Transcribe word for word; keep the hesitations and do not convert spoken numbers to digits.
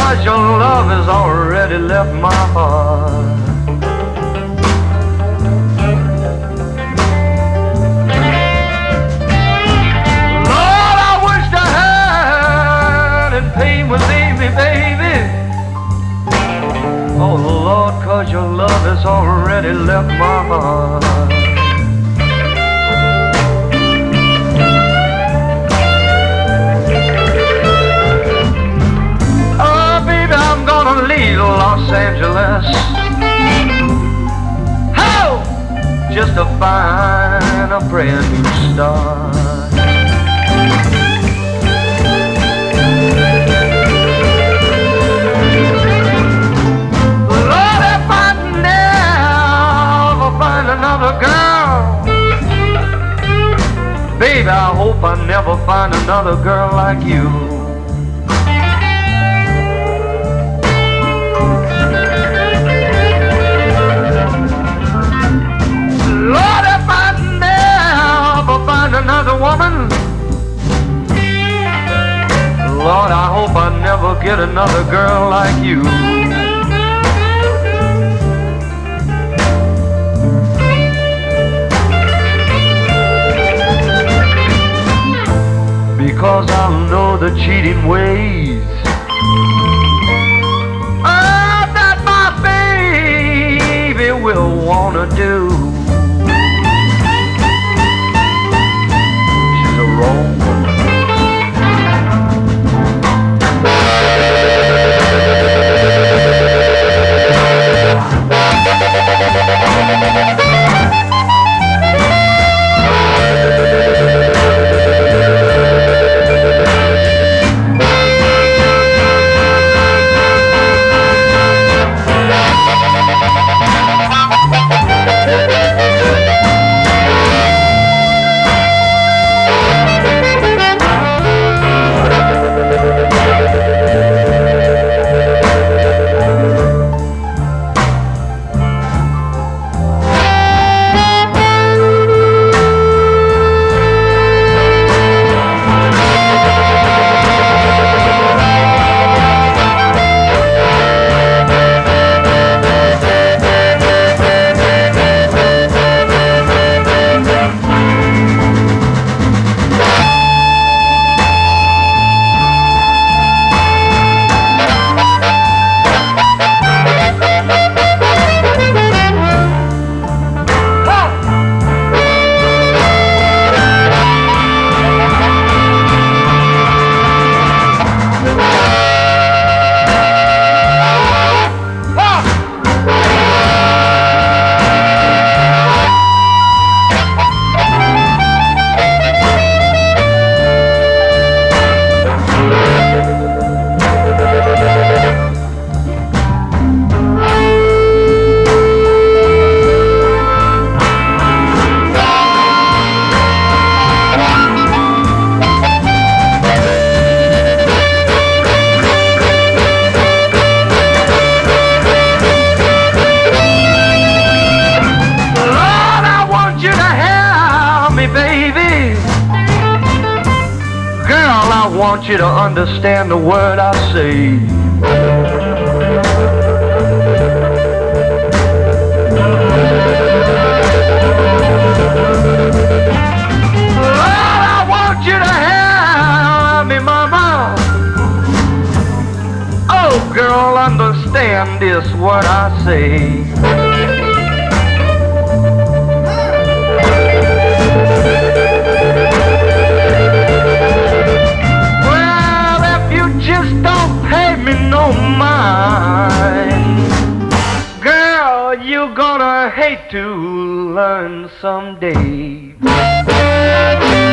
'cause your love has already left my heart. Lord, I wish the hurt and pain would leave me, baby. Oh Lord, 'cause your love has already left my heart. Los Angeles, oh, just to find a brand new start. Lord, if I never find another girl, baby, I hope I never find another girl like you. Another woman, Lord, I hope I never get another girl like you. Because I know the cheating ways oh, that my baby will wanna do. I want you to understand the word I say. Lord, I want you to help me, mama. Oh, girl, understand this what I say. No mind, girl, you're gonna hate to learn someday.